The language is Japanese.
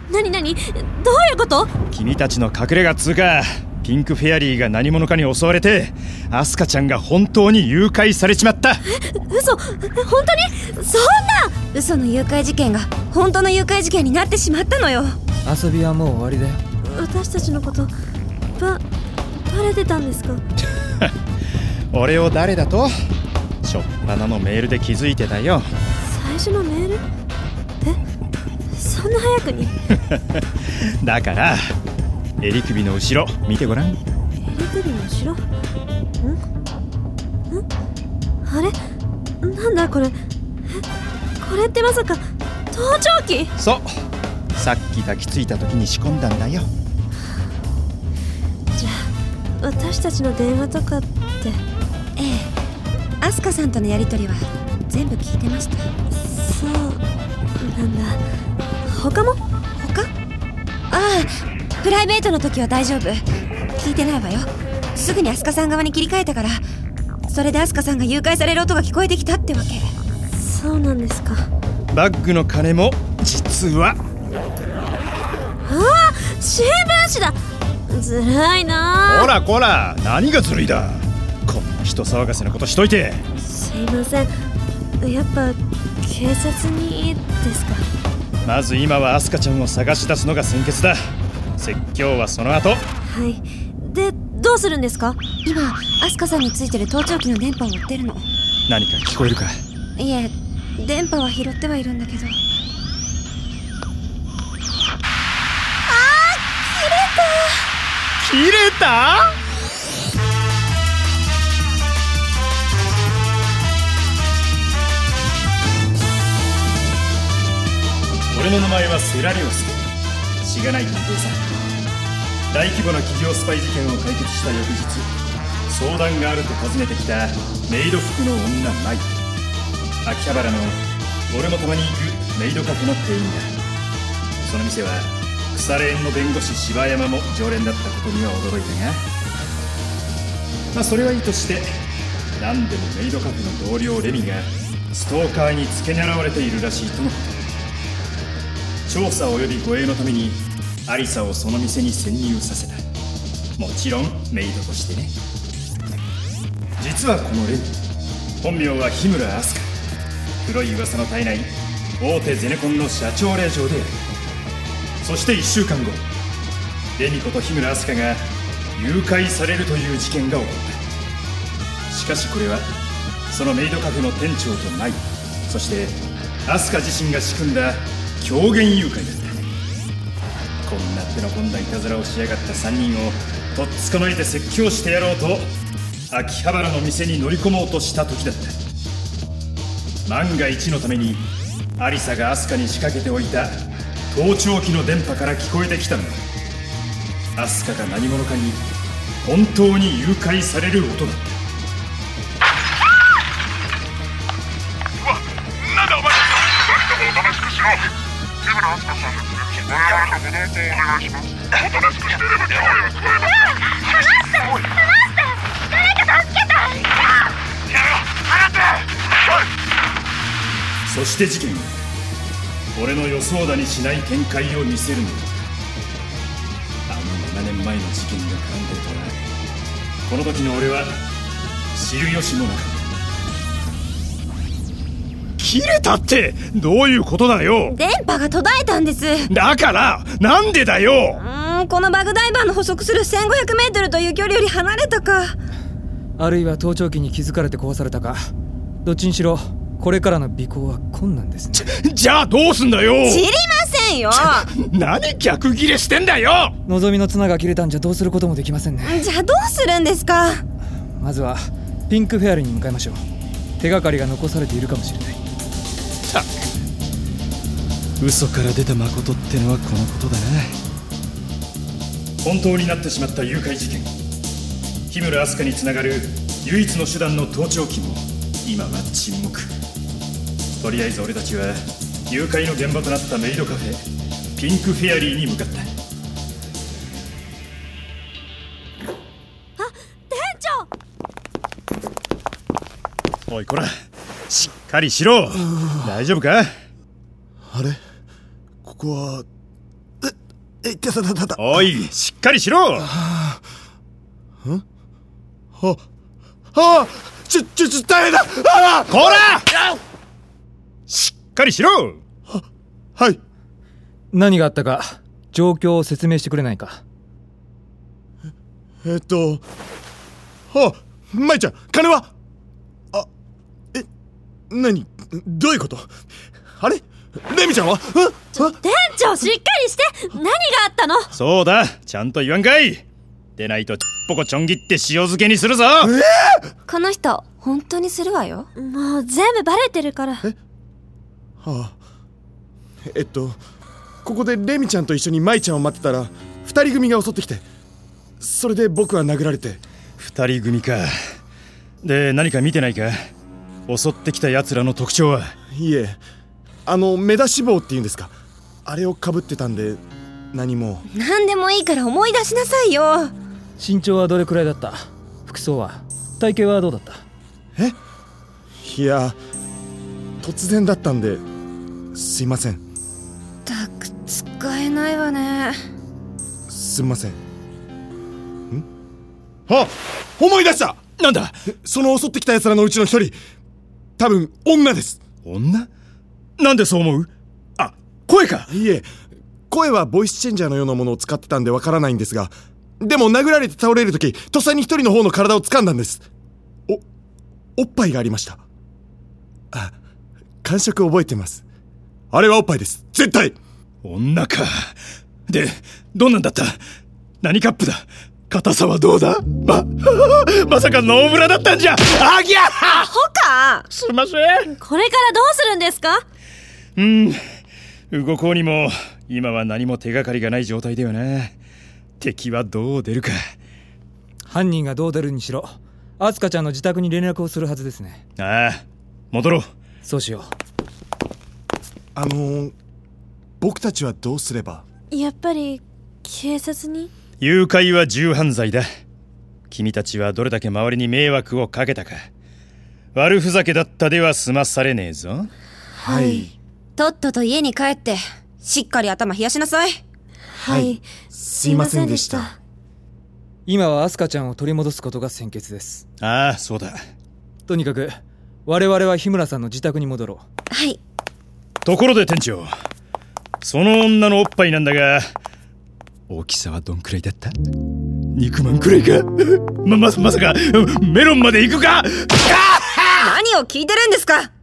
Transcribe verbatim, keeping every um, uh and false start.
なになに、どういうこと？ 君たちの隠れ家っつうか、ピンクフェアリーが何者かに襲われてアスカちゃんが本当に誘拐されちまった。 え、嘘？本当に？そんな嘘の誘拐事件が本当の誘拐事件になってしまったのよ。 遊びはもう終わりだよ。 私たちのことば、バレてたんですか？ 俺を誰だと？しょっぱなのメールで気づいてたよ。 最初のメール？え、そんな早くに？ だから襟首の後ろ見てごらん。 襟首の後ろ？ん？ん？あれ？なんだこれ？え、これってまさか盗聴器？ そう、さっき抱きついた時に仕込んだんだよ。 じゃあ私たちの電話とかって？ ええ、アスカさんとのやりとりは全部聞いてました。 そうなんだ。他も？ 他？ああ、プライベートの時は大丈夫。聞いてないわよ。すぐにアスカさん側に切り替えたから。それでアスカさんが誘拐される音が聞こえてきたってわけ。 そうなんですか。 バッグの金も実は。 ああ、新聞紙だ。ずるいな。 こらこら、何がずるいだ。こんな人騒がせなことしといて。 すいません。やっぱ警察にですか？ まず今はアスカちゃんを探し出すのが先決だ。説教はその後。 はい。で、どうするんですか？ 今アスカさんについてる盗聴器の電波を追ってるの。 何か聞こえるか？ いえ、電波は拾ってはいるんだけど。あー、 切れた。切れた？俺の名前はセラリオス。しがない探偵さん。大規模な企業スパイ事件を解決した翌日、相談があると訪ねてきたメイド服の女マイ。秋葉原の俺もたまに行くメイドカフェの店員だ。その店は腐れ縁の弁護士柴山も常連だったことには驚いたが、まあそれはいいとして、何でもメイドカフェの同僚レミがストーカーに付け狙われているらしいとのこと。調査及び護衛のためにアリサをその店に潜入させた。もちろんメイドとしてね。実はこのレミ、本名は日村明日香。黒い噂の絶えない大手ゼネコンの社長令嬢である。そしていっしゅうかんご、レミこと日村明日香が誘拐されるという事件が起こった。しかしこれはそのメイドカフェの店長とマイ、そして明日香自身が仕組んだ狂言誘拐だった。こんな手の込んだいたずらをしやがったさんにんをとっ捕まえて説教してやろうと秋葉原の店に乗り込もうとした時だった。万が一のためにアリサがアスカに仕掛けておいた盗聴器の電波から聞こえてきたのだ。アスカが何者かに本当に誘拐される音だった。 うわ、なんだお前。おとなしくしろ。日村明日香さんですね。我々とご同行お願いします。おとなしくしていれば脅威を加えます。離して離して誰か助けて。やめろ、離って。 そして事件は俺の予想だにしない展開を見せるのだ。あのななねんまえの事件が絡んでるとは、この時の俺は知る由もなかった。切れたってどういうことだよ。 電波が途絶えたんです。 だからなんでだよ。 うーん、このバグダイバーの捕捉するせんごひゃくメートルという距離より離れたか、 あるいは盗聴器に気づかれて壊されたか。どっちにしろこれからの尾行は困難ですね。 じ, じゃあどうすんだよ。 知りませんよ。 何逆ギレしてんだよ。 望みの綱が切れたんじゃどうすることもできませんね。 じゃあどうするんですか。 まずはピンクフェアリーに向かいましょう。手がかりが残されているかもしれない。 たく、嘘から出た誠ってのはこのことだな。本当になってしまった誘拐事件、日村明日香につながる唯一の手段の盗聴器も今は沈黙。とりあえず俺たちは誘拐の現場となったメイドカフェピンクフェアリーに向かった。 あ、店長。 おいこら、しっかりしろ。大丈夫か。 あれ、ここは。うえいたたたたた。 おい、しっかりしろ。 ん？ああちょちょちょ大変だ。あこら、しっかりしろ。 ははい。 何があったか状況を説明してくれないか。 えっとあ舞ちゃん、金は？あえ何どういうこと？あれレミちゃんは？ん？ 店長しっかりして。何があったの？ そうだ、ちゃんと言わんかい。でないとちっぽこちょん切って塩漬けにするぞ。 えー、 この人本当にするわよ。 もう全部バレてるから。 えはあえっとここでレミちゃんと一緒に舞ちゃんを待ってたら二人組が襲ってきて、それで僕は殴られて。 二人組か。で何か見てないか？襲ってきた奴らの特徴は？ いえ、あの目出し帽っていうんですか、あれをかぶってたんで何も。 何でもいいから思い出しなさいよ。 身長はどれくらいだった？服装は？体型はどうだった？ えいや突然だったんですいません。 たく使えないわね。 すみません。んあ思い出した。 なんだ？ その襲ってきた奴らのうちの一人、多分女です。 女？なんでそう思う？あ、声か？ いえ、声はボイスチェンジャーのようなものを使ってたんでわからないんですが、でも殴られて倒れるときとっさに一人の方の体を掴んだんです。おおっぱいがありました。あ、感触覚えてます。あれはおっぱいです、絶対。 女か。でどんなんだった？何カップだ？硬さはどうだ？ままさかノーブラだったんじゃ。あぎゃアホか。 すいません。 これからどうするんですか？ うん、動こうにも今は何も手がかりがない状態だよな。敵はどう出るか。 犯人がどう出るにしろアスカちゃんの自宅に連絡をするはずですね。 ああ、戻ろう。 そうしよう。 あのー、僕たちはどうすれば？ やっぱり警察に？ 誘拐は重犯罪だ。君たちはどれだけ周りに迷惑をかけたか。悪ふざけだったでは済まされねえぞ。 はい。 とっとと家に帰ってしっかり頭冷やしなさい。 はい、 はい、すいませんでした。 今はアスカちゃんを取り戻すことが先決です。 ああ、そうだ。 とにかく我々は日村さんの自宅に戻ろう。 はい。 ところで店長、その女のおっぱいなんだが、大きさはどんくらいだった？肉まんくらいか？ま、ま、まさかメロンまで行くか？ 何を聞いてるんですか？